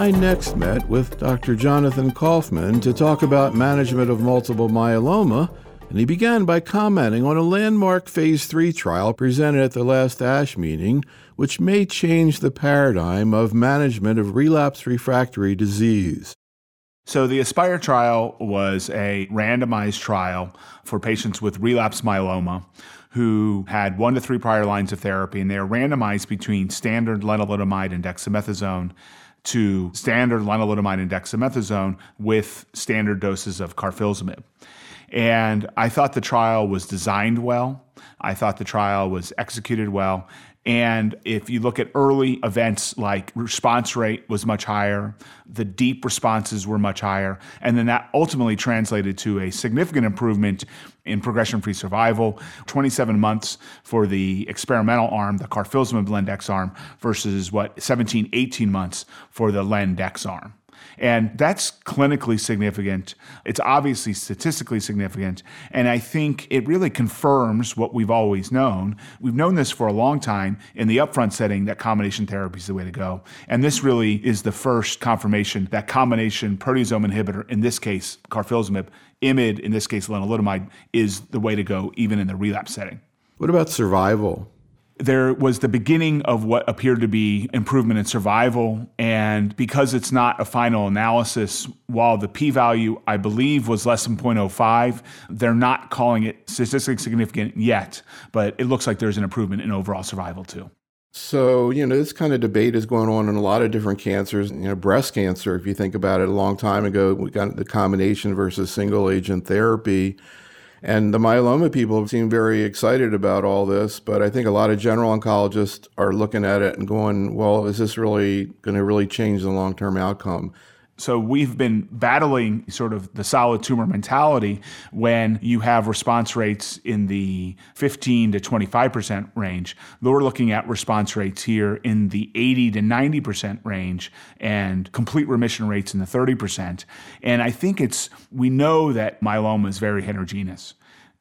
I next met with Dr. Jonathan Kaufman to talk about management of multiple myeloma, and he began by commenting on a landmark Phase 3 trial presented at the last ASH meeting, which may change the paradigm of management of relapse refractory disease. So the ASPIRE trial was a randomized trial for patients with relapsed myeloma who had 1 to 3 prior lines of therapy, and they are randomized between standard lenalidomide and dexamethasone to standard lenalidomide and dexamethasone with standard doses of carfilzomib. And I thought the trial was designed well. I thought the trial was executed well. And if you look at early events like response rate was much higher, the deep responses were much higher, and then that ultimately translated to a significant improvement in progression-free survival, 27 months for the experimental arm, the carfilzomib Lendex arm, versus 17, 18 months for the Lendex arm. And that's clinically significant. It's obviously statistically significant. And I think it really confirms what we've always known. We've known this for a long time in the upfront setting that combination therapy is the way to go. And this really is the first confirmation that combination proteasome inhibitor, in this case carfilzomib, IMiD, in this case lenalidomide, is the way to go even in the relapse setting. What about survival? There was the beginning of what appeared to be improvement in survival. And because it's not a final analysis, while the p-value, I believe, was less than 0.05, they're not calling it statistically significant yet. But it looks like there's an improvement in overall survival, too. So, this kind of debate is going on in a lot of different cancers. Breast cancer, if you think about it, a long time ago, we got the combination versus single agent therapy. And the myeloma people seem very excited about all this, but I think a lot of general oncologists are looking at it and going, well, is this really going to really change the long-term outcome? So we've been battling sort of the solid tumor mentality when you have response rates in the 15 to 25% range. We're looking at response rates here in the 80 to 90% range and complete remission rates in the 30%. And I think we know that myeloma is very heterogeneous.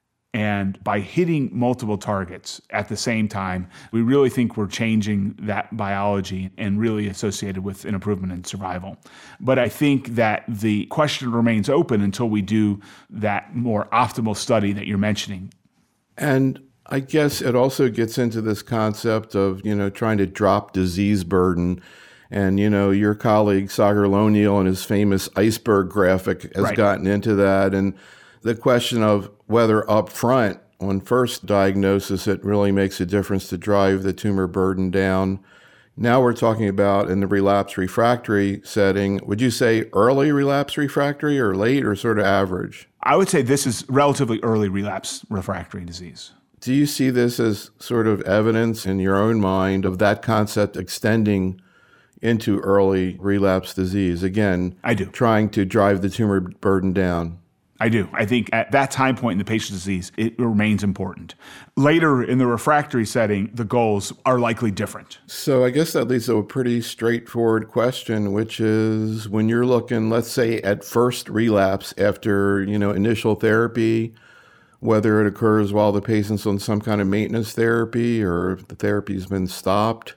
And by hitting multiple targets at the same time, we really think we're changing that biology and really associated with an improvement in survival. But I think that the question remains open until we do that more optimal study that you're mentioning. And I guess it also gets into this concept of, trying to drop disease burden. And, your colleague, Sagar Lonial, and his famous iceberg graphic has gotten into that. And the question of whether up front, on first diagnosis, it really makes a difference to drive the tumor burden down. Now we're talking about in the relapse refractory setting. Would you say early relapse refractory or late or sort of average? I would say this is relatively early relapse refractory disease. Do you see this as sort of evidence in your own mind of that concept extending into early relapse disease? Again, I do. Trying to drive the tumor burden down. I do. I think at that time point in the patient's disease, it remains important. Later in the refractory setting, the goals are likely different. So I guess that leads to a pretty straightforward question, which is when you're looking, let's say, at first relapse after, initial therapy, whether it occurs while the patient's on some kind of maintenance therapy or if the therapy's been stopped.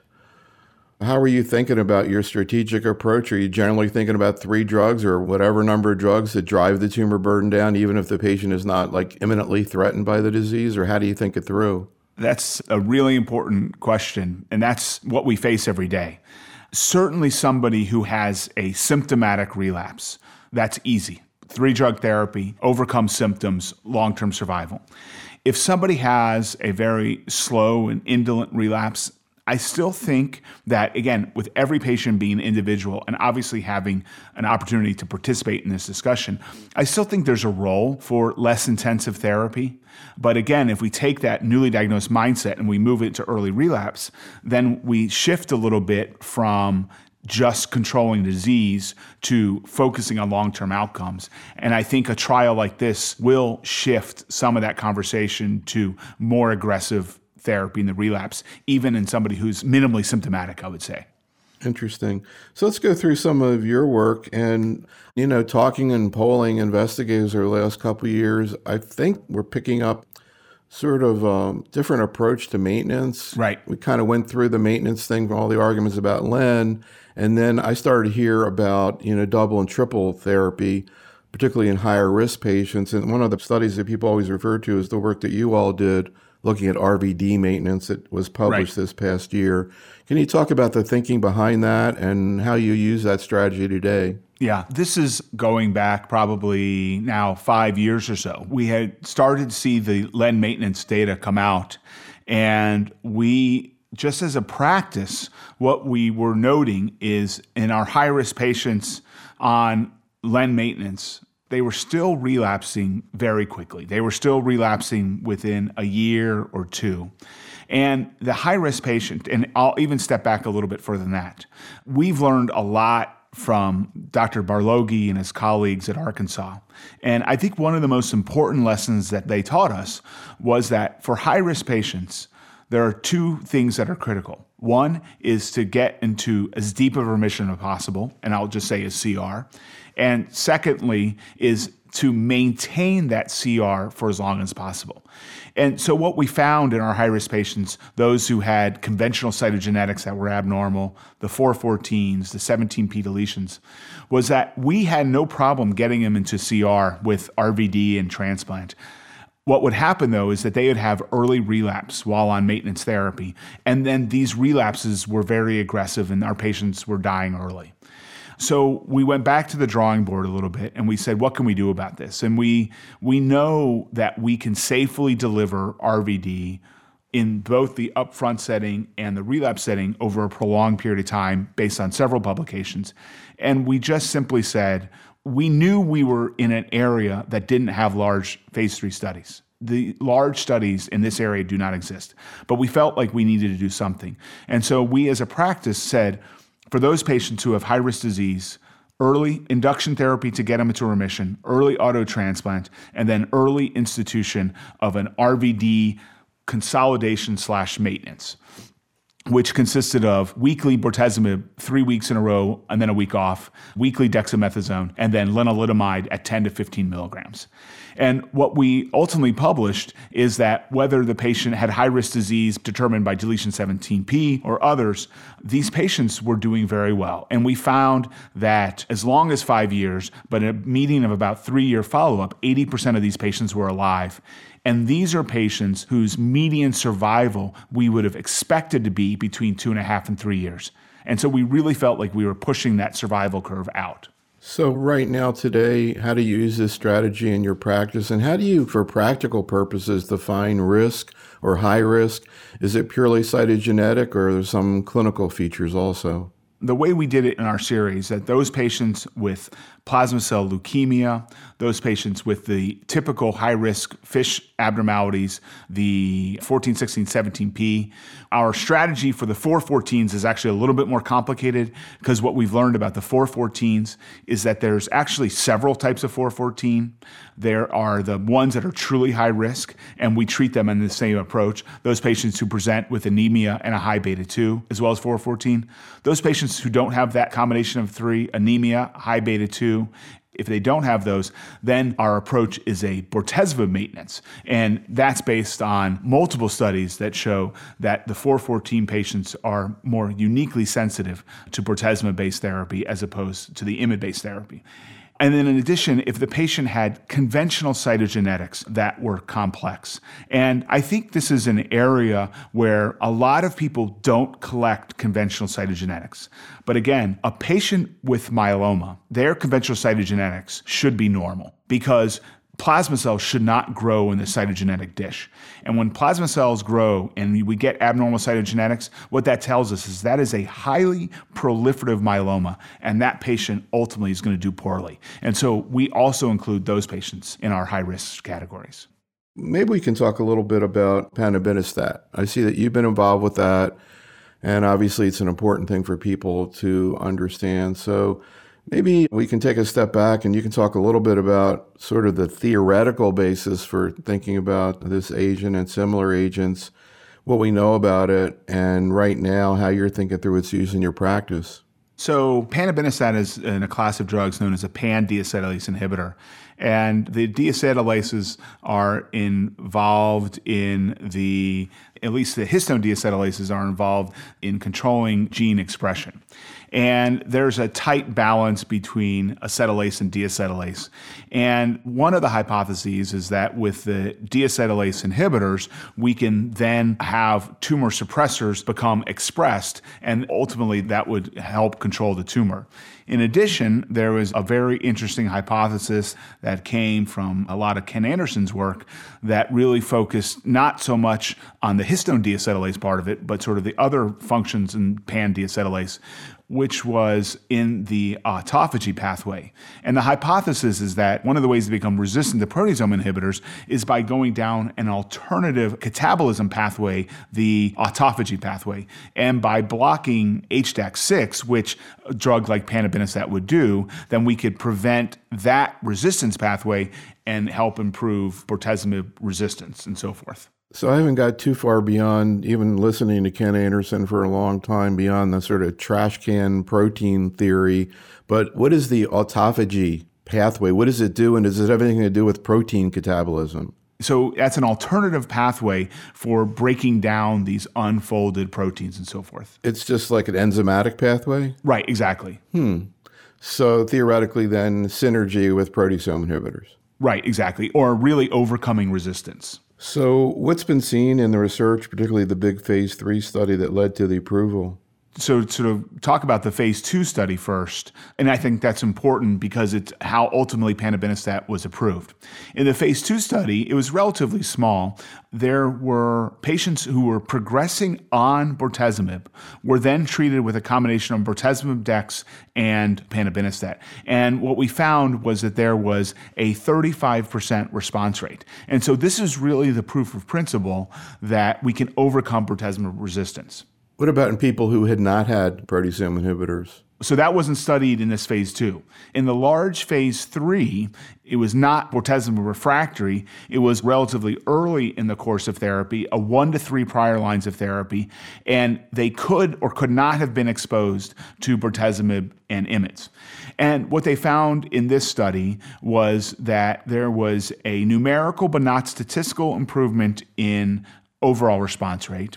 How are you thinking about your strategic approach? Are you generally thinking about 3 drugs or whatever number of drugs that drive the tumor burden down, even if the patient is not imminently threatened by the disease? Or how do you think it through? That's a really important question, and that's what we face every day. Certainly somebody who has a symptomatic relapse, that's easy. 3-drug therapy, overcome symptoms, long-term survival. If somebody has a very slow and indolent relapse, I still think that, again, with every patient being an individual and obviously having an opportunity to participate in this discussion, I still think there's a role for less intensive therapy. But again, if we take that newly diagnosed mindset and we move it to early relapse, then we shift a little bit from just controlling the disease to focusing on long-term outcomes. And I think a trial like this will shift some of that conversation to more aggressive therapy in the relapse, even in somebody who's minimally symptomatic, I would say. Interesting. So let's go through some of your work and, talking and polling investigators over the last couple of years. I think we're picking up sort of different approach to maintenance. Right. We kind of went through the maintenance thing, all the arguments about Len, and then I started to hear about, double and triple therapy, particularly in higher risk patients. And one of the studies that people always refer to is the work that you all did looking at RVD maintenance that was published this past year. Can you talk about the thinking behind that and how you use that strategy today? Yeah, this is going back probably now 5 years or so. We had started to see the Len maintenance data come out, and we, just as a practice, what we were noting is in our high-risk patients on Len maintenance, they were still relapsing very quickly. They were still relapsing within a year or two. And the high-risk patient, and I'll even step back a little bit further than that, we've learned a lot from Dr. Barloghi and his colleagues at Arkansas. And I think one of the most important lessons that they taught us was that for high-risk patients, there are two things that are critical. One is to get into as deep of a remission as possible, and I'll just say a CR. And secondly is to maintain that CR for as long as possible. And so what we found in our high-risk patients, those who had conventional cytogenetics that were abnormal, the 414s, the 17p deletions, was that we had no problem getting them into CR with RVD and transplant. What would happen, though, is that they would have early relapse while on maintenance therapy, and then these relapses were very aggressive and our patients were dying early. So we went back to the drawing board a little bit and we said, what can we do about this? And we know that we can safely deliver RVD in both the upfront setting and the relapse setting over a prolonged period of time based on several publications. And we just simply said, we knew we were in an area that didn't have large phase 3 studies. The large studies in this area do not exist, but we felt like we needed to do something. And so we as a practice said, for those patients who have high-risk disease, early induction therapy to get them into remission, early auto transplant, and then early institution of an RVD consolidation/maintenance, which consisted of weekly bortezomib 3 weeks in a row and then a week off, weekly dexamethasone, and then lenalidomide at 10 to 15 milligrams. And what we ultimately published is that whether the patient had high-risk disease determined by deletion 17p or others, these patients were doing very well. And we found that as long as 5 years, but a median of about 3-year follow-up, 80% of these patients were alive. And these are patients whose median survival we would have expected to be between 2.5 and 3 years. And so we really felt like we were pushing that survival curve out. So right now today, how do you use this strategy in your practice? And how do you, for practical purposes, define risk or high risk? Is it purely cytogenetic or are there some clinical features also? The way we did it in our series, that those patients with plasma cell leukemia, those patients with the typical high-risk FISH abnormalities, the 14, 16, 17p, our strategy for the 414s is actually a little bit more complicated because what we've learned about the 414s is that there's actually several types of 414. There are the ones that are truly high risk, and we treat them in the same approach. Those patients who present with anemia and a high beta-2, as well as 414. Those patients who don't have that combination of three, anemia, high beta-2, if they don't have those, then our approach is a bortezomib maintenance. And that's based on multiple studies that show that the 414 patients are more uniquely sensitive to bortezomib-based therapy as opposed to the IMiD-based therapy. And then in addition, if the patient had conventional cytogenetics that were complex. And I think this is an area where a lot of people don't collect conventional cytogenetics. But again, a patient with myeloma, their conventional cytogenetics should be normal because plasma cells should not grow in the cytogenetic dish. And when plasma cells grow and we get abnormal cytogenetics, what that tells us is that is a highly proliferative myeloma, and that patient ultimately is going to do poorly. And so we also include those patients in our high-risk categories. Maybe we can talk a little bit about panobinostat. I see that you've been involved with that, and obviously it's an important thing for people to understand. So maybe we can take a step back and you can talk a little bit about sort of the theoretical basis for thinking about this agent and similar agents, what we know about it, and right now how you're thinking through its use in your practice. So panabinostat is in a class of drugs known as a pan-deacetylase inhibitor. And the deacetylases are involved in at least the histone deacetylases are involved in controlling gene expression. And there's a tight balance between acetylase and deacetylase. And one of the hypotheses is that with the deacetylase inhibitors, we can then have tumor suppressors become expressed, and ultimately that would help control the tumor. In addition, there was a very interesting hypothesis that came from a lot of Ken Anderson's work that really focused not so much on the histone deacetylase part of it, but sort of the other functions in pan-deacetylase, which was in the autophagy pathway. And the hypothesis is that one of the ways to become resistant to proteasome inhibitors is by going down an alternative catabolism pathway, the autophagy pathway. And by blocking HDAC6, which a drug like panabinostat would do, then we could prevent that resistance pathway and help improve bortezomib resistance and so forth. So I haven't got too far beyond even listening to Ken Anderson for a long time, beyond the sort of trash can protein theory. But what is the autophagy pathway? What does it do? And does it have anything to do with protein catabolism? So that's an alternative pathway for breaking down these unfolded proteins and so forth. It's just like an enzymatic pathway? Right, exactly. So theoretically then synergy with proteasome inhibitors. Right, exactly. Or really overcoming resistance. So what's been seen in the research, particularly the big phase 3 study that led to the approval? So to talk about the phase 2 study first, and I think that's important because it's how ultimately panabinostat was approved. In the phase 2 study, it was relatively small. There were patients who were progressing on bortezomib, were then treated with a combination of bortezomib dex and panabinostat. And what we found was that there was a 35% response rate. And so this is really the proof of principle that we can overcome bortezomib resistance. What about in people who had not had proteasome inhibitors? So that wasn't studied in this phase 2. In the large phase 3, it was not bortezomib refractory. It was relatively early in the course of therapy, 1 to 3 prior lines of therapy, and they could or could not have been exposed to bortezomib and IMiDs. And what they found in this study was that there was a numerical but not statistical improvement in overall response rate,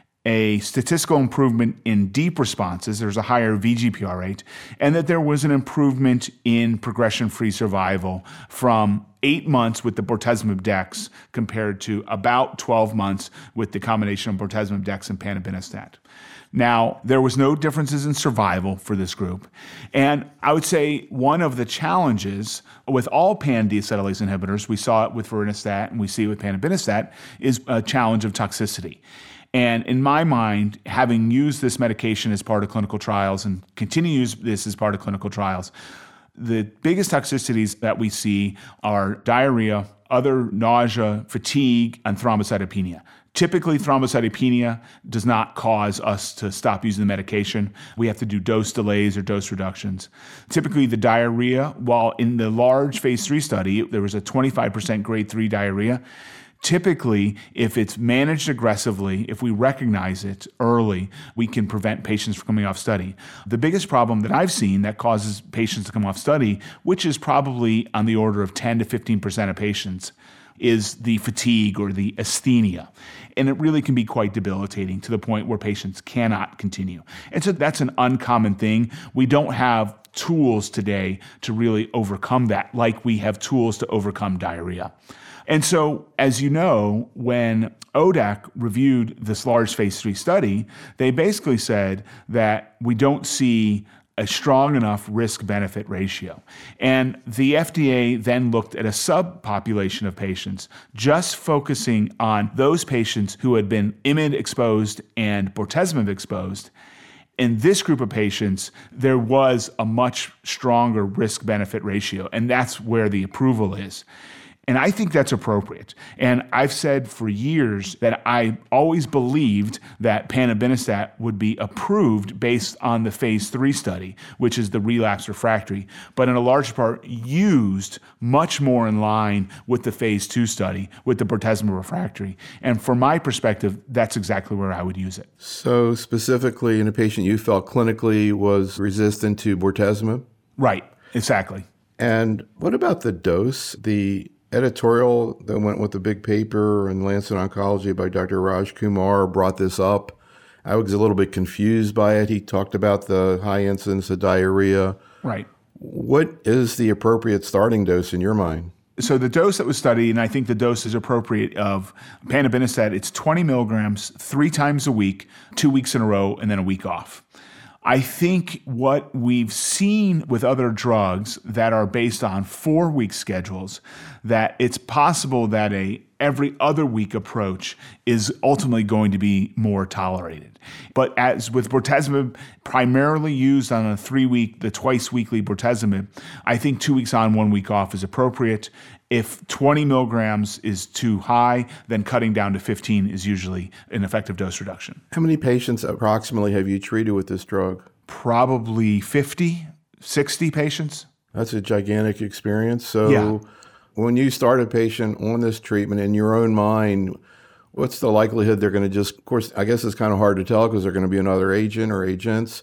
a statistical improvement in deep responses, there's a higher VGPR rate, and that there was an improvement in progression-free survival from 8 months with the bortezomib dex compared to about 12 months with the combination of bortezomib dex and panabinostat. Now, there was no differences in survival for this group. And I would say one of the challenges with all pan-deacetylase inhibitors, we saw it with vorinostat and we see it with panabinostat, is a challenge of toxicity. And in my mind, having used this medication as part of clinical trials and continue to use this as part of clinical trials, the biggest toxicities that we see are diarrhea, other nausea, fatigue, and thrombocytopenia. Typically, thrombocytopenia does not cause us to stop using the medication. We have to do dose delays or dose reductions. Typically, the diarrhea, while in the large phase 3 study, there was a 25% grade 3 diarrhea. Typically, if it's managed aggressively, if we recognize it early, we can prevent patients from coming off study. The biggest problem that I've seen that causes patients to come off study, which is probably on the order of 10 to 15% of patients, is the fatigue or the asthenia. And it really can be quite debilitating to the point where patients cannot continue. And so that's an uncommon thing. We don't have tools today to really overcome that, like we have tools to overcome diarrhea. And so, as you know, when ODAC reviewed this large phase 3 study, they basically said that we don't see a strong enough risk-benefit ratio. And the FDA then looked at a subpopulation of patients, just focusing on those patients who had been IMiD exposed and bortezomib exposed. In this group of patients, there was a much stronger risk-benefit ratio, and that's where the approval is. And I think that's appropriate. And I've said for years that I always believed that panobinostat would be approved based on the phase 3 study, which is the relapse refractory, but in a large part used much more in line with the phase 2 study with the bortezomib refractory. And from my perspective, that's exactly where I would use it. So specifically in a patient you felt clinically was resistant to bortezomib? Right, exactly. And what about the dose? The editorial that went with the big paper in Lancet Oncology by Dr. Raj Kumar brought this up. I was a little bit confused by it. He talked about the high incidence of diarrhea. Right. What is the appropriate starting dose in your mind? So the dose that was studied, and I think the dose is appropriate of panobinostat, it's 20 milligrams 3 times a week, 2 weeks in a row, and then a week off. I think what we've seen with other drugs that are based on 4-week schedules, that it's possible that a every other week approach is ultimately going to be more tolerated. But as with bortezomib, primarily used on the twice weekly bortezomib, I think 2 weeks on, 1 week off is appropriate. If 20 milligrams is too high, then cutting down to 15 is usually an effective dose reduction. How many patients approximately have you treated with this drug? Probably 50, 60 patients. That's a gigantic experience. So Yeah. When you start a patient on this treatment in your own mind, what's the likelihood they're going to of course, I guess it's kind of hard to tell because they're going to be another agent or agents,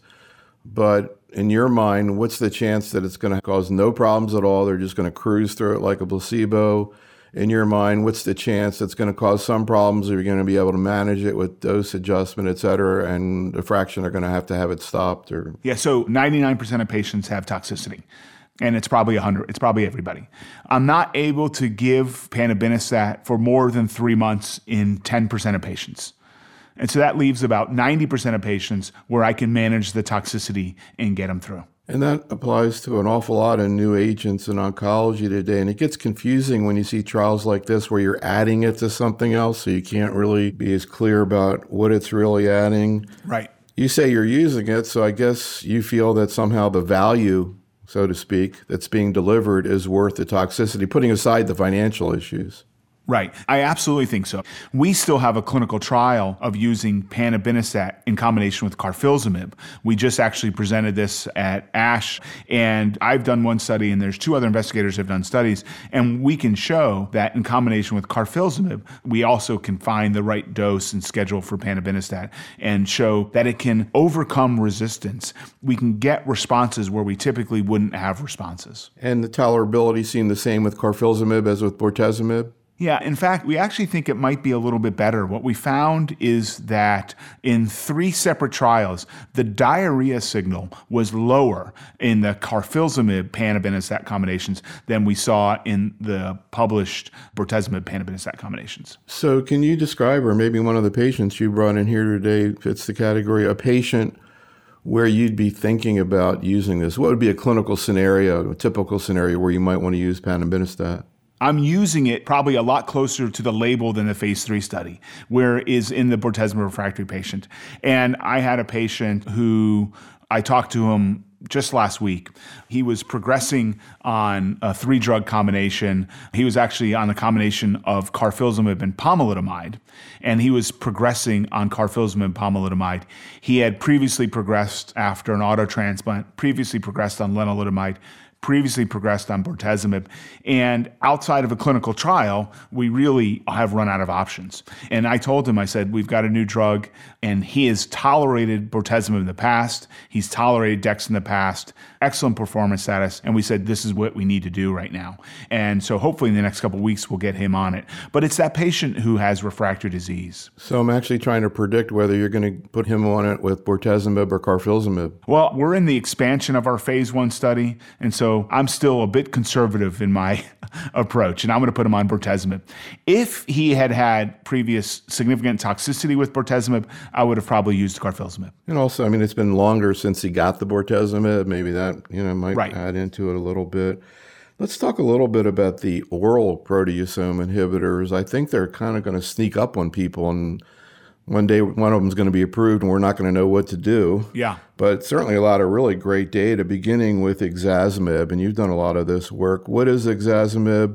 but in your mind, what's the chance that it's going to cause no problems at all? They're just going to cruise through it like a placebo. In your mind, what's the chance it's going to cause some problems? Or you're going to be able to manage it with dose adjustment, et cetera, and a fraction are going to have it stopped? Or Yeah, so 99% of patients have toxicity. And it's probably 100. It's probably everybody. I'm not able to give panobinostat for more than 3 months in 10% of patients. And so that leaves about 90% of patients where I can manage the toxicity and get them through. And that applies to an awful lot of new agents in oncology today. And it gets confusing when you see trials like this where you're adding it to something else, so you can't really be as clear about what it's really adding. Right. You say you're using it, so I guess you feel that somehow the value, so to speak, that's being delivered is worth the toxicity, putting aside the financial issues. Right. I absolutely think so. We still have a clinical trial of using panobinostat in combination with carfilzomib. We just actually presented this at ASH, and I've done one study, and there's 2 other investigators who have done studies, and we can show that in combination with carfilzomib, we also can find the right dose and schedule for panobinostat and show that it can overcome resistance. We can get responses where we typically wouldn't have responses. And the tolerability seemed the same with carfilzomib as with bortezomib? Yeah, in fact, we actually think it might be a little bit better. What we found is that in 3 separate trials, the diarrhea signal was lower in the carfilzomib panobinostat combinations than we saw in the published bortezomib panobinostat combinations. So can you describe, or maybe one of the patients you brought in here today fits the category, a patient where you'd be thinking about using this? What would be a clinical scenario, a typical scenario where you might want to use panobinostat? I'm using it probably a lot closer to the label than the phase 3 study, where it is in the bortezomib refractory patient. And I had a patient who I talked to him just last week. He was progressing on a 3-drug combination. He was actually on the combination of carfilzomib and pomalidomide, and he was progressing on carfilzomib and pomalidomide. He had previously progressed after an auto transplant, previously progressed on lenalidomide, previously progressed on bortezomib. And outside of a clinical trial, we really have run out of options. And I told him, I said, we've got a new drug, and he has tolerated bortezomib in the past. He's tolerated Dex in the past, excellent performance status. And we said, this is what we need to do right now. And so hopefully in the next couple of weeks, we'll get him on it. But it's that patient who has refractory disease. So I'm actually trying to predict whether you're going to put him on it with bortezomib or carfilzomib. Well, we're in the expansion of our phase 1 study. And so I'm still a bit conservative in my approach, and I'm going to put him on bortezomib. If he had had previous significant toxicity with bortezomib, I would have probably used carfilzomib. And also, I mean, it's been longer since he got the bortezomib. Maybe that, might Right. add into it a little bit. Let's talk a little bit about the oral proteasome inhibitors. I think they're kind of going to sneak up on people, and one day one of them is going to be approved and we're not going to know what to do. Yeah. But certainly a lot of really great data, beginning with ixazomib, and you've done a lot of this work. What is ixazomib,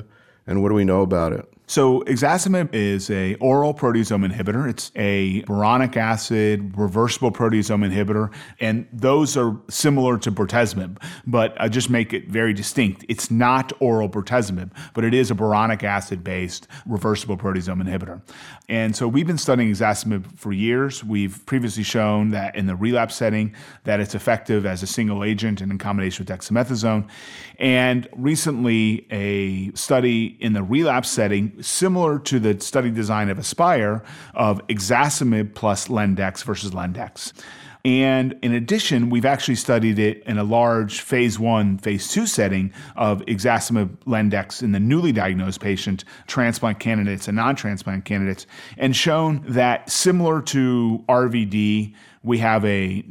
and what do we know about it? So ixazomib is a oral proteasome inhibitor. It's a boronic acid reversible proteasome inhibitor, and those are similar to bortezomib, but I just make it very distinct. It's not oral bortezomib, but it is a boronic acid-based reversible proteasome inhibitor. And so we've been studying ixazomib for years. We've previously shown that in the relapse setting that it's effective as a single agent and in combination with dexamethasone. And recently, a study in the relapse setting similar to the study design of ASPIRE of ixazomib plus Lendex versus Lendex. And in addition, we've actually studied it in a large phase 1, phase 2 setting of ixazomib Lendex in the newly diagnosed patient, transplant candidates and non-transplant candidates, and shown that similar to RVD, we have a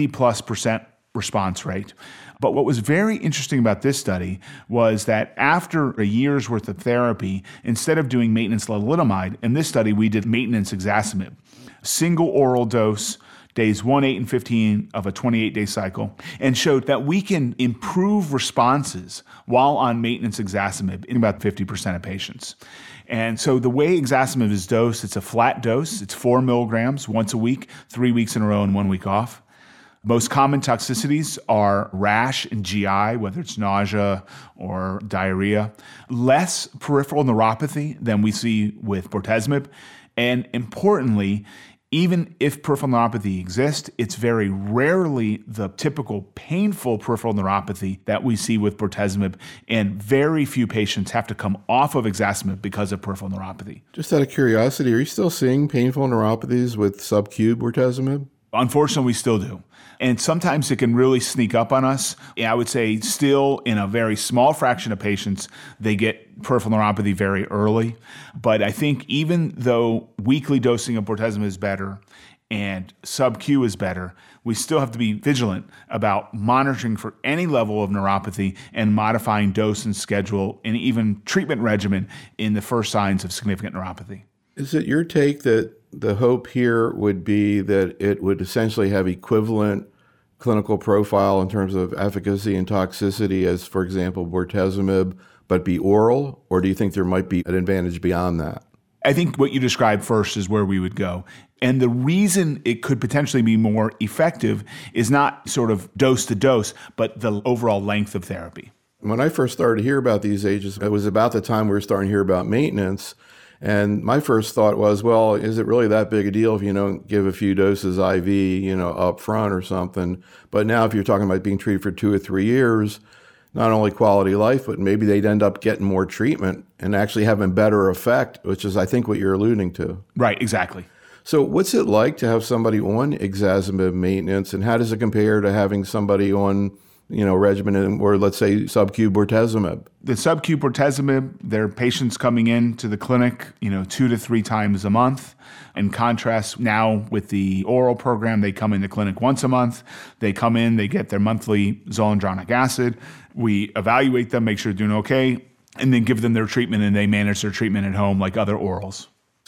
90+% response rate. But what was very interesting about this study was that after a year's worth of therapy, instead of doing maintenance lenalidomide, in this study we did maintenance ixazomib. Single oral dose, days 1, 8, and 15 of a 28-day cycle, and showed that we can improve responses while on maintenance ixazomib in about 50% of patients. And so the way ixazomib is dosed, it's a flat dose. It's 4 milligrams once a week, 3 weeks in a row and 1 week off. Most common toxicities are rash and GI, whether it's nausea or diarrhea. Less peripheral neuropathy than we see with bortezomib. And importantly, even if peripheral neuropathy exists, it's very rarely the typical painful peripheral neuropathy that we see with bortezomib, and very few patients have to come off of ixazomib because of peripheral neuropathy. Just out of curiosity, are you still seeing painful neuropathies with sub-Q bortezomib? Unfortunately, we still do. And sometimes it can really sneak up on us. I would say still in a very small fraction of patients, they get peripheral neuropathy very early. But I think even though weekly dosing of bortezomib is better and sub-Q is better, we still have to be vigilant about monitoring for any level of neuropathy and modifying dose and schedule and even treatment regimen in the first signs of significant neuropathy. Is it your take that the hope here would be that it would essentially have equivalent clinical profile in terms of efficacy and toxicity as, for example, bortezomib, but be oral? Or do you think there might be an advantage beyond that? I think what you described first is where we would go. And the reason it could potentially be more effective is not sort of dose to dose, but the overall length of therapy. When I first started to hear about these agents, it was about the time we were starting to hear about maintenance. And my first thought was, well, is it really that big a deal if you don't give a few doses IV, up front or something? But now if you're talking about being treated for 2 or 3 years, not only quality of life, but maybe they'd end up getting more treatment and actually having better effect, which is, I think, what you're alluding to. Right, exactly. So what's it like to have somebody on ixazomib maintenance, and how does it compare to having somebody on regimen, or let's say sub-Q bortezomib? The sub-Q bortezomib, there are patients coming in to the clinic, 2 to 3 times a month. In contrast, now with the oral program, they come in the clinic once a month. They come in, they get their monthly zoledronic acid. We evaluate them, make sure they're doing okay, and then give them their treatment, and they manage their treatment at home like other orals.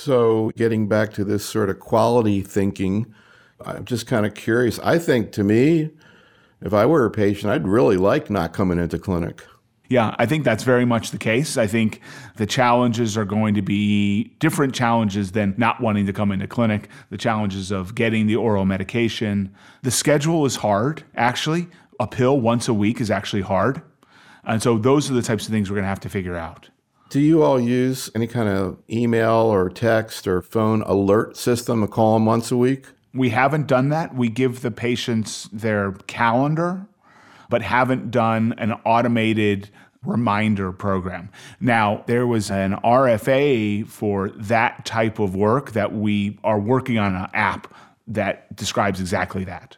So getting back to this sort of quality thinking, I'm just kind of curious. I think, to me, if I were a patient, I'd really like not coming into clinic. Yeah, I think that's very much the case. I think the challenges are going to be different challenges than not wanting to come into clinic, the challenges of getting the oral medication. The schedule is hard, actually. A pill once a week is actually hard. And so those are the types of things we're going to have to figure out. Do you all use any kind of email or text or phone alert system to call them once a week? We haven't done that. We give the patients their calendar, but haven't done an automated reminder program. Now, there was an RFA for that type of work that we are working on an app that describes exactly that.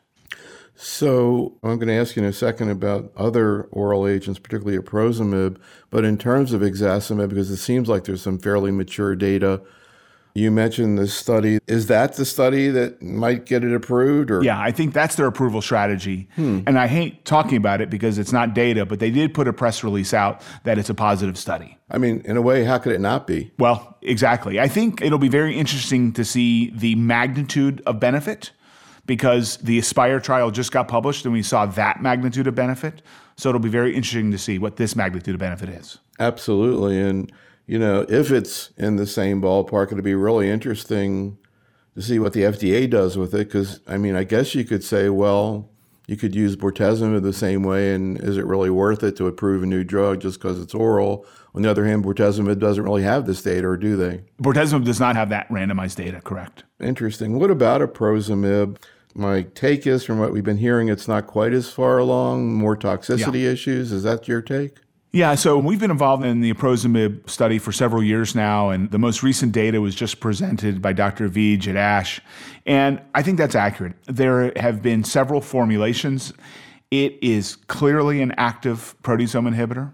So I'm going to ask you in a second about other oral agents, particularly aprozomib, but in terms of ixazomib, because it seems like there's some fairly mature data. You mentioned this study. Is that the study that might get it approved? Or? Yeah, I think that's their approval strategy. And I hate talking about it because it's not data, but they did put a press release out that it's a positive study. I mean, in a way, how could it not be? Well, exactly. I think it'll be very interesting to see the magnitude of benefit, because the ASPIRE trial just got published and we saw that magnitude of benefit. So it'll be very interesting to see what this magnitude of benefit is. Absolutely. And if it's in the same ballpark, it'd be really interesting to see what the FDA does with it. Because, I guess you could say, well, you could use bortezomib the same way, and is it really worth it to approve a new drug just because it's oral? On the other hand, bortezomib doesn't really have this data, or do they? Bortezomib does not have that randomized data, correct. Interesting. What about aprocimib? My take is, from what we've been hearing, it's not quite as far along, more toxicity issues. Is that your take? Yeah, so we've been involved in the aprocimib study for several years now, and the most recent data was just presented by Dr. Vij at ASH, and I think that's accurate. There have been several formulations. It is clearly an active proteasome inhibitor,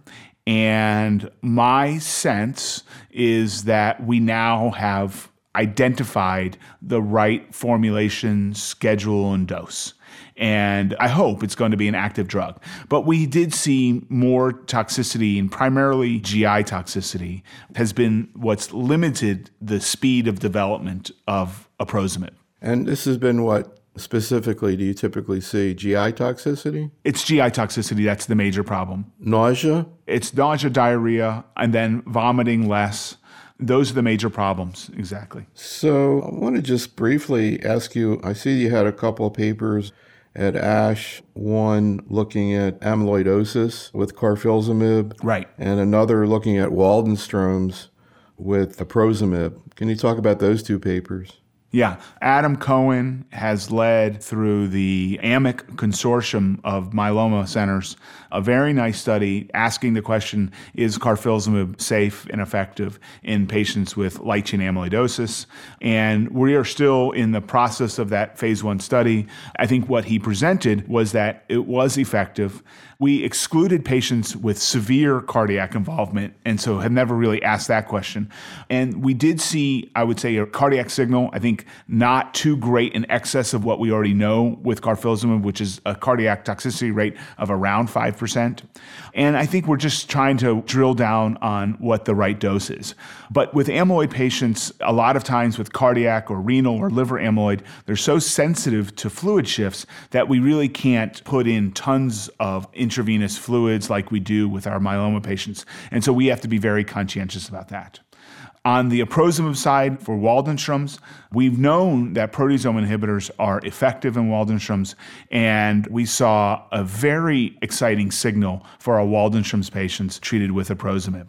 and my sense is that we now have identified the right formulation, schedule, and dose. And I hope it's going to be an active drug. But we did see more toxicity, and primarily GI toxicity has been what's limited the speed of development of aprocimib. And this has been what specifically do you typically see? GI toxicity? It's GI toxicity that's the major problem. Nausea? It's nausea, diarrhea, and then vomiting less. Those are the major problems, exactly. So I want to just briefly ask you, I see you had a couple of papers at ASH, one looking at amyloidosis with carfilzomib, right, and another looking at Waldenstrom's with aprocimib. Can you talk about those two papers? Yeah. Adam Cohen has led through the AMIC consortium of myeloma centers a very nice study asking the question, is carfilzomib safe and effective in patients with light chain amyloidosis? And we are still in the process of that phase 1 study. I think what he presented was that it was effective. We excluded patients with severe cardiac involvement, and so have never really asked that question. And we did see, I would say, a cardiac signal, I think not too great in excess of what we already know with carfilzomib, which is a cardiac toxicity rate of around 5%. And I think we're just trying to drill down on what the right dose is. But with amyloid patients, a lot of times with cardiac or renal or liver amyloid, they're so sensitive to fluid shifts that we really can't put in tons of intravenous fluids like we do with our myeloma patients. And so we have to be very conscientious about that. On the aprocimib side for Waldenstrom's, we've known that proteasome inhibitors are effective in Waldenstrom's, and we saw a very exciting signal for our Waldenstrom's patients treated with aprocimib.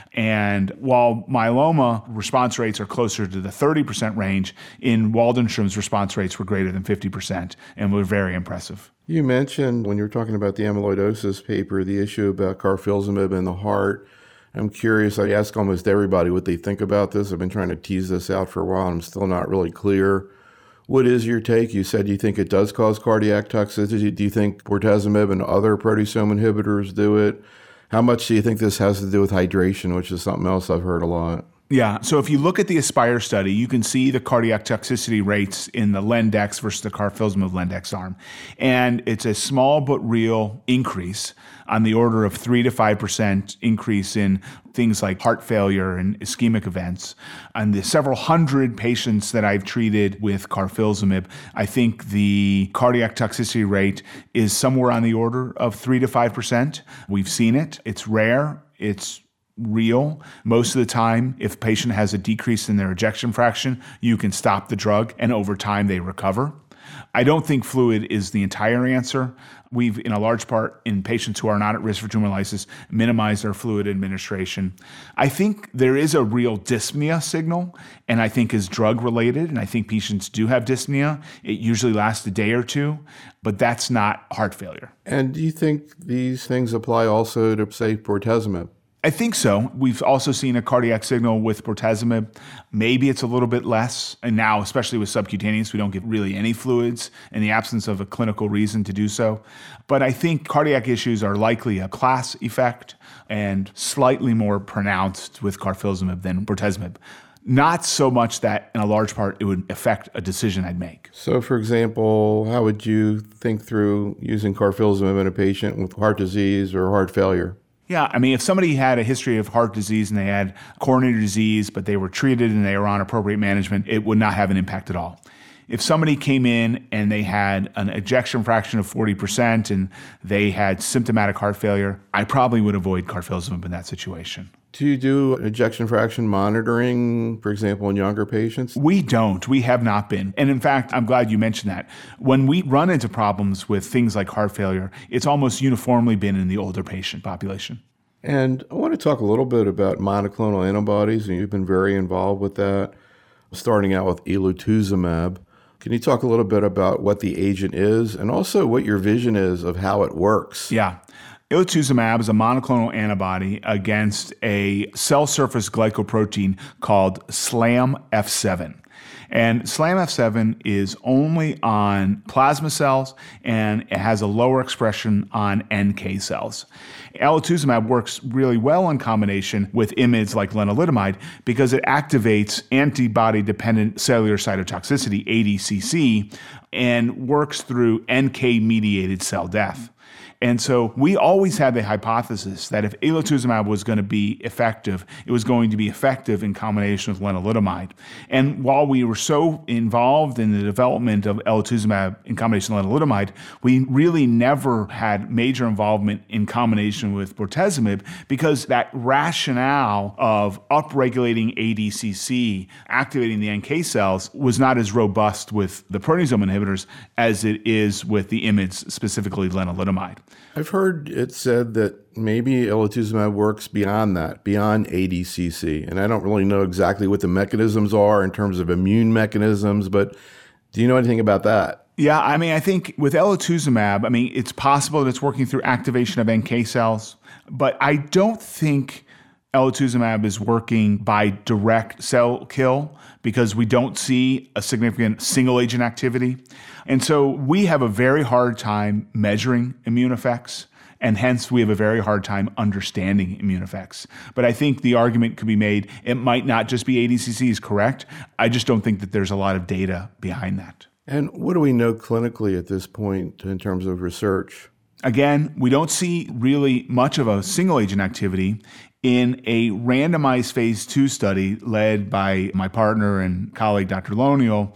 And while myeloma response rates are closer to the 30% range, in Waldenstrom's response rates were greater than 50% and were very impressive. You mentioned when you were talking about the amyloidosis paper, the issue about carfilzomib in the heart. I'm curious, I ask almost everybody what they think about this. I've been trying to tease this out for a while, and I'm still not really clear. What is your take? You said you think it does cause cardiac toxicity. Do you think bortezomib and other proteasome inhibitors do it? How much do you think this has to do with hydration, which is something else I've heard a lot? Yeah, so if you look at the ASPIRE study, you can see the cardiac toxicity rates in the Lendex versus the carfilzomib Lendex arm. And it's a small but real increase on the order of 3 to 5% increase in things like heart failure and ischemic events. And the several hundred patients that I've treated with carfilzomib, I think the cardiac toxicity rate is somewhere on the order of 3 to 5%. We've seen it. It's rare. It's real. Most of the time, if a patient has a decrease in their ejection fraction, you can stop the drug, and over time they recover. I don't think fluid is the entire answer. We've, in a large part, in patients who are not at risk for tumor lysis, minimized our fluid administration. I think there is a real dyspnea signal, and I think is drug-related, and I think patients do have dyspnea. It usually lasts a day or two, but that's not heart failure. And do you think these things apply also to, say, bortezomib? I think so. We've also seen a cardiac signal with bortezomib. Maybe it's a little bit less. And now, especially with subcutaneous, we don't give really any fluids in the absence of a clinical reason to do so. But I think cardiac issues are likely a class effect and slightly more pronounced with carfilzomib than bortezomib. Not so much that in a large part it would affect a decision I'd make. So, for example, how would you think through using carfilzomib in a patient with heart disease or heart failure? Yeah, I mean, if somebody had a history of heart disease and they had coronary disease, but they were treated and they were on appropriate management, it would not have an impact at all. If somebody came in and they had an ejection fraction of 40% and they had symptomatic heart failure, I probably would avoid carfilzomib in that situation. Do you do ejection fraction monitoring, for example, in younger patients? We don't. We have not been. And in fact, I'm glad you mentioned that. When we run into problems with things like heart failure, it's almost uniformly been in the older patient population. And I want to talk a little bit about monoclonal antibodies, and you've been very involved with that, starting out with elotuzumab. Can you talk a little bit about what the agent is and also what your vision is of how it works? Yeah. Elotuzumab is a monoclonal antibody against a cell surface glycoprotein called SLAMF7. And SLAMF7 is only on plasma cells and it has a lower expression on NK cells. Elotuzumab works really well in combination with IMiDs like lenalidomide because it activates antibody-dependent cellular cytotoxicity, ADCC, and works through NK-mediated cell death. And so we always had the hypothesis that if elotuzumab was going to be effective, it was going to be effective in combination with lenalidomide. And while we were so involved in the development of elotuzumab in combination with lenalidomide, we really never had major involvement in combination with bortezomib because that rationale of upregulating ADCC, activating the NK cells, was not as robust with the proteasome inhibitors as it is with the IMiDs, specifically lenalidomide. I've heard it said that maybe elotuzumab works beyond that, beyond ADCC. And I don't really know exactly what the mechanisms are in terms of immune mechanisms, but do you know anything about that? Yeah, I think with elotuzumab, it's possible that it's working through activation of NK cells, but I don't think elotuzumab is working by direct cell kill because we don't see a significant single agent activity. And so we have a very hard time measuring immune effects, and hence we have a very hard time understanding immune effects. But I think the argument could be made, it might not just be ADCC is correct. I just don't think that there's a lot of data behind that. And what do we know clinically at this point in terms of research? Again, we don't see really much of a single agent activity. In a randomized phase 2 study led by my partner and colleague, Dr. Loniel,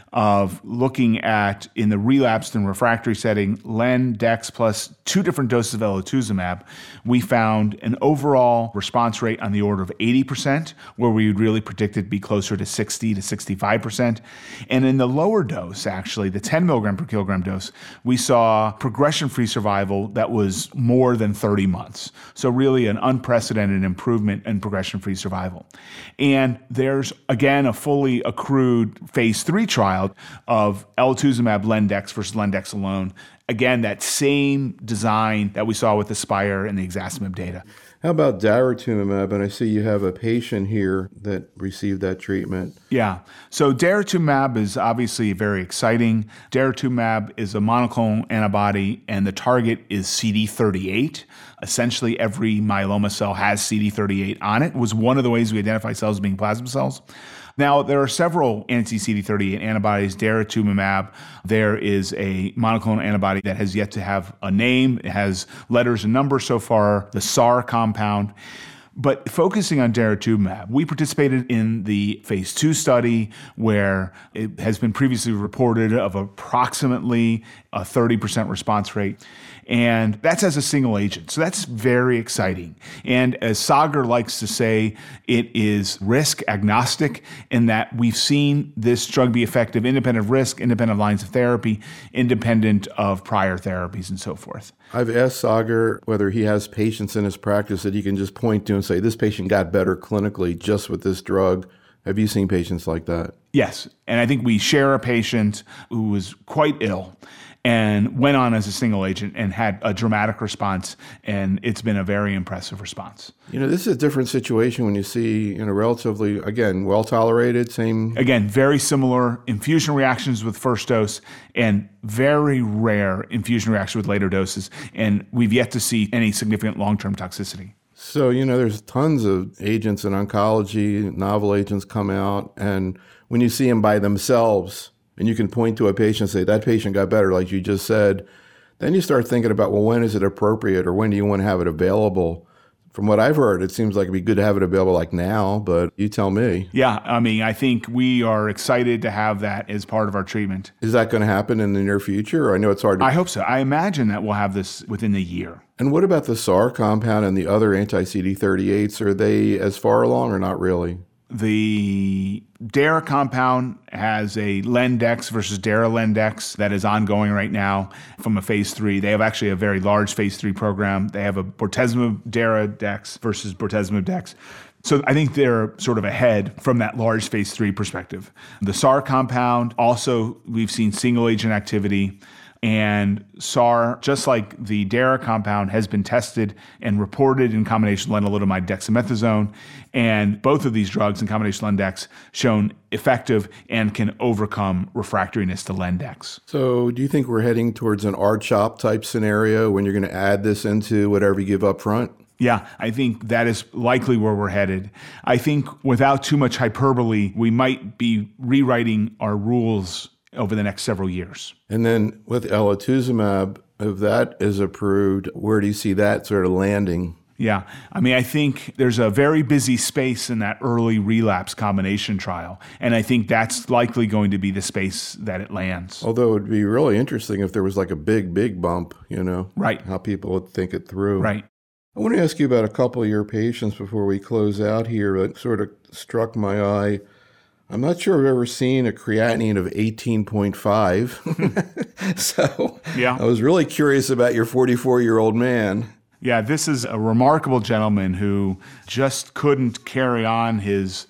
of looking at, in the relapsed and refractory setting, len, dex plus 2 different doses of elotuzumab, we found an overall response rate on the order of 80%, where we would really predict it to be closer to 60 to 65%. And in the lower dose, actually, the 10 milligram per kilogram dose, we saw progression-free survival that was more than 30 months. So really an unprecedented improvement in progression-free survival. And there's, again, a fully accrued phase 3 trial of elotuzumab lendex versus lendex alone. Again, that same design that we saw with the Spire and the Exasumab data. How about daratumumab? And I see you have a patient here that received that treatment. Yeah. So daratumumab is obviously very exciting. Daratumumab is a monoclonal antibody, and the target is CD38. Essentially, every myeloma cell has CD38 on it. It was one of the ways we identify cells as being plasma cells. Now, there are several anti-CD38 antibodies. Daratumumab, there is a monoclonal antibody that has yet to have a name. It has letters and numbers so far, the SAR compound. But focusing on daratumumab, we participated in the phase 2 study where it has been previously reported of approximately a 30% response rate. And that's as a single agent. So that's very exciting. And as Sagar likes to say, it is risk agnostic in that we've seen this drug be effective independent of risk, independent of lines of therapy, independent of prior therapies and so forth. I've asked Sagar whether he has patients in his practice that he can just point to and say, this patient got better clinically just with this drug. Have you seen patients like that? Yes. And I think we share a patient who was quite ill and went on as a single agent and had a dramatic response, and it's been a very impressive response. This is a different situation when you see, relatively, again, well-tolerated, same... Again, very similar infusion reactions with first dose and very rare infusion reaction with later doses, and we've yet to see any significant long-term toxicity. So, there's tons of agents in oncology, novel agents come out, and when you see them by themselves, and you can point to a patient and say, that patient got better, like you just said, then you start thinking about, well, when is it appropriate or when do you want to have it available From what I've heard, it seems like it'd be good to have it available like now, but you tell me. Yeah, I mean, I think we are excited to have that as part of our treatment. Is that going to happen in the near future? I know it's hard to... I hope so. I imagine that we'll have this within the year. And what about the SAR compound and the other anti-CD38s? Are they as far along or not really? The DARA compound has a Lendex versus DARA Lendex that is ongoing right now from a phase 3. They have actually a very large phase 3 program. They have a bortezomib DARA Dex versus bortezomib Dex. So I think they're sort of ahead from that large phase 3 perspective. The SAR compound, also we've seen single agent activity. And SAR, just like the DARA compound, has been tested and reported in combination lenalidomide dexamethasone. And both of these drugs in combination Lendex shown effective and can overcome refractoriness to Lendex. So do you think we're heading towards an R-CHOP type scenario when you're going to add this into whatever you give up front? Yeah, I think that is likely where we're headed. I think without too much hyperbole, we might be rewriting our rules over the next several years. And then with elotuzumab, if that is approved, where do you see that sort of landing? Yeah, I mean, I think there's a very busy space in that early relapse combination trial, and I think that's likely going to be the space that it lands. Although it would be really interesting if there was like a big bump, Right. How people would think it through. Right. I want to ask you about a couple of your patients before we close out here that sort of struck my eye. I'm not sure I've ever seen a creatinine of 18.5. So yeah. I was really curious about your 44-year-old man. Yeah, this is a remarkable gentleman who just couldn't carry on his,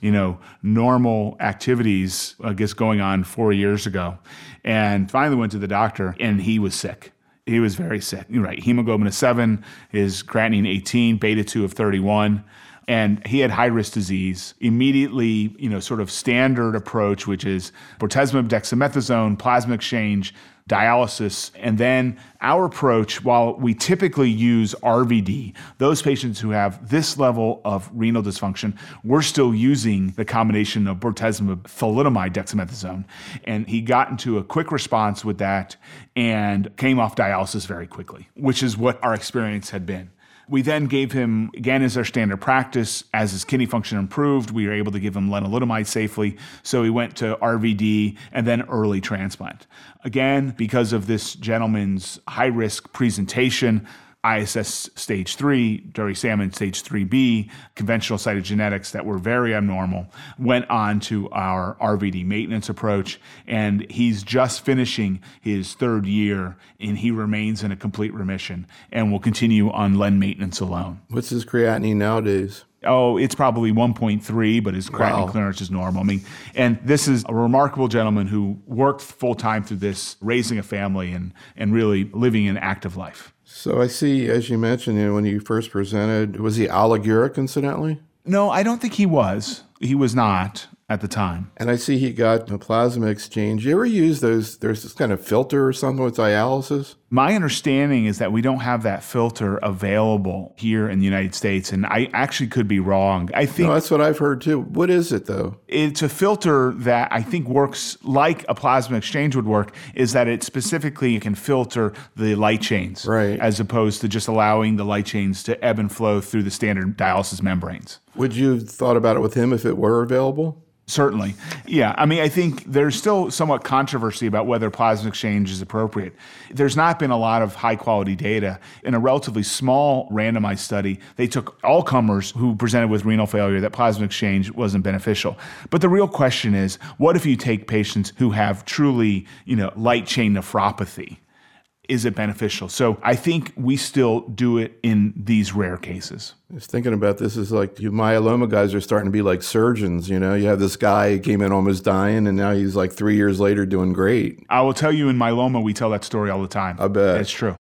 normal activities, I guess, going on 4 years ago. And finally went to the doctor, and he was sick. He was very sick. You're right. Hemoglobin of 7, his creatinine 18, beta 2 of 31. And he had high-risk disease. Immediately, sort of standard approach, which is bortezomib, dexamethasone, plasma exchange, dialysis. And then our approach, while we typically use RVD, those patients who have this level of renal dysfunction, we're still using the combination of bortezomib, thalidomide, dexamethasone. And he got into a quick response with that and came off dialysis very quickly, which is what our experience had been. We then gave him, again, as our standard practice, as his kidney function improved, we were able to give him lenalidomide safely. So he went to RVD and then early transplant. Again, because of this gentleman's high-risk presentation, ISS stage 3, Dury Salmon stage 3B, conventional cytogenetics that were very abnormal, went on to our RVD maintenance approach, and he's just finishing his third year, and he remains in a complete remission and will continue on len maintenance alone. What's his creatinine nowadays? Oh, it's probably 1.3, but his creatinine clearance is normal. I mean, and this is a remarkable gentleman who worked full time through this, raising a family and really living an active life. So I see, as you mentioned, when you first presented, was he oliguric, incidentally? No, I don't think he was. He was not at the time. And I see he got a plasma exchange. You ever use those? There's this kind of filter or something with dialysis? My understanding is that we don't have that filter available here in the United States, and I actually could be wrong. I think that's what I've heard too. What is it, though? It's a filter that I think works like a plasma exchange would work, is that it specifically can filter the light chains, right, as opposed to just allowing the light chains to ebb and flow through the standard dialysis membranes. Would you have thought about it with him if it were available? Certainly. Yeah. I mean, I think there's still somewhat controversy about whether plasma exchange is appropriate. There's not been a lot of high quality data. In a relatively small randomized study, they took all comers who presented with renal failure that plasma exchange wasn't beneficial. But the real question is, what if you take patients who have truly, light chain nephropathy? Is it beneficial? So I think we still do it in these rare cases. I was thinking about this is like you myeloma guys are starting to be like surgeons. You have this guy who came in almost dying, and now he's like 3 years later doing great. I will tell you, in myeloma, we tell that story all the time. I bet. It's true.